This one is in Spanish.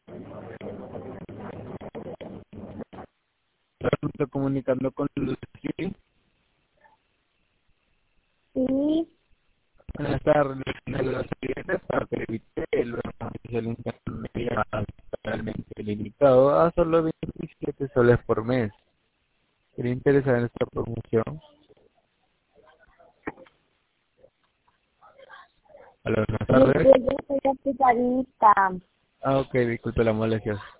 Me estoy comunicando con Lucy. Sí, Buenas tardes. De los siguientes para que evite el beneficial intermedio totalmente limitado a solo 27 soles por mes. ¿Sería interesada en esta promoción? Hola, buenas y es tardes. que yo soy hospitalista. Ah, ok, disculpe la molestia.